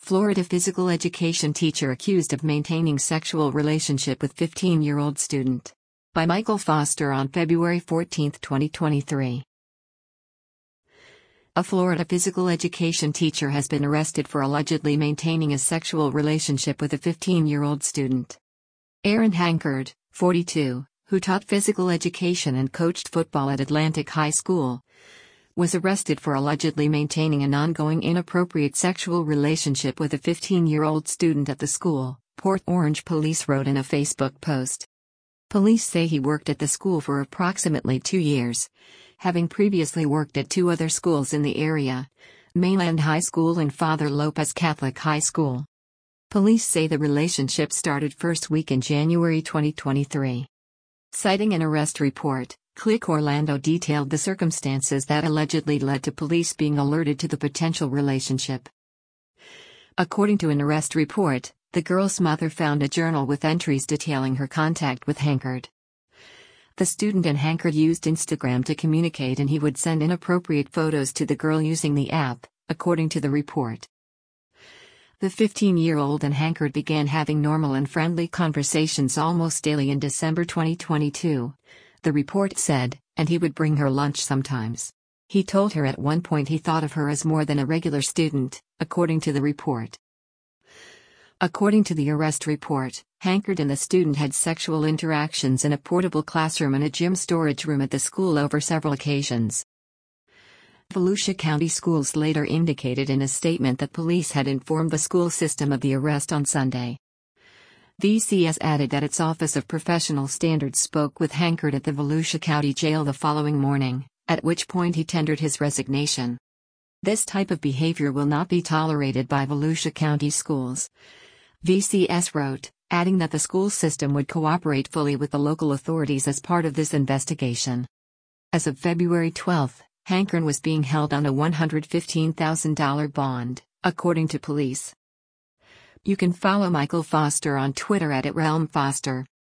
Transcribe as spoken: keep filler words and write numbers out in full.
Florida physical education teacher accused of maintaining sexual relationship with fifteen-year-old student. By Michael Foster on February fourteenth, twenty twenty-three. A Florida physical education teacher has been arrested for allegedly maintaining a sexual relationship with a fifteen-year-old student. Aaron Hankard, forty-two, who taught physical education and coached football at Atlantic High School, was arrested for allegedly maintaining an ongoing inappropriate sexual relationship with a fifteen-year-old student at the school, Port Orange police wrote in a Facebook post. Police say he worked at the school for approximately two years, having previously worked at two other schools in the area, Mainland High School and Father Lopez Catholic High School. Police say the relationship started first week in January twenty twenty-three. Citing an arrest report, Click Orlando detailed the circumstances that allegedly led to police being alerted to the potential relationship. According to an arrest report, the girl's mother found a journal with entries detailing her contact with Hankard. The student and Hankard used Instagram to communicate, and he would send inappropriate photos to the girl using the app, according to the report. The fifteen-year-old and Hankard began having normal and friendly conversations almost daily in December twenty twenty-two. The report said, and he would bring her lunch sometimes. He told her at one point he thought of her as more than a regular student, according to the report. According to the arrest report, Hankard and the student had sexual interactions in a portable classroom and a gym storage room at the school over several occasions. Volusia County Schools later indicated in a statement that police had informed the school system of the arrest on Sunday. V C S added that its Office of Professional Standards spoke with Hankard at the Volusia County Jail the following morning, at which point he tendered his resignation. This type of behavior will not be tolerated by Volusia County Schools, V C S wrote, adding that the school system would cooperate fully with the local authorities as part of this investigation. As of February twelfth, Hankard was being held on a one hundred fifteen thousand dollars bond, according to police. You can follow Michael Foster on Twitter at @RealmFoster.